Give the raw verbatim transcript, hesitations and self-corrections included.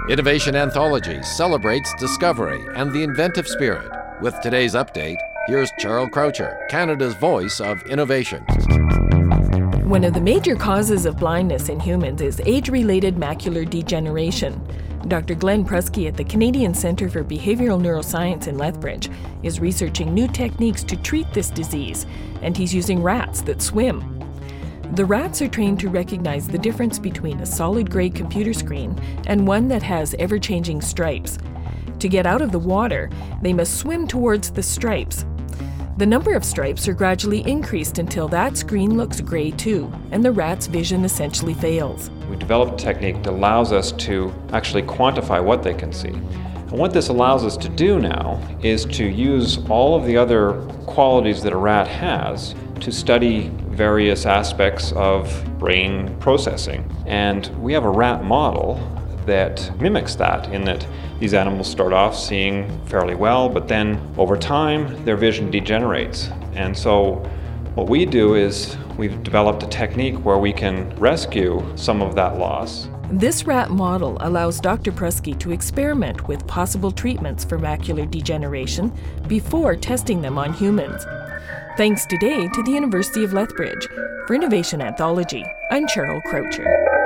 Innovation Anthology celebrates discovery and the inventive spirit. With today's update, here's Cheryl Croucher, Canada's voice of innovation. One of the major causes of blindness in humans is age-related macular degeneration. Doctor Glenn Prusky at the Canadian Centre for Behavioral Neuroscience in Lethbridge is researching new techniques to treat this disease, and he's using rats that swim. The rats are trained to recognize the difference between a solid gray computer screen and one that has ever-changing stripes. To get out of the water, they must swim towards the stripes. The number of stripes are gradually increased until that screen looks gray too, and the rat's vision essentially fails. We developed a technique that allows us to actually quantify what they can see. And what this allows us to do now is to use all of the other qualities that a rat has to study various aspects of brain processing. And we have a rat model that mimics that, in that these animals start off seeing fairly well, but then over time their vision degenerates. And so what we do is we've developed a technique where we can rescue some of that loss. This rat model allows Doctor Prusky to experiment with possible treatments for macular degeneration before testing them on humans. Thanks today to the University of Lethbridge. For Innovation Anthology, I'm Cheryl Croucher.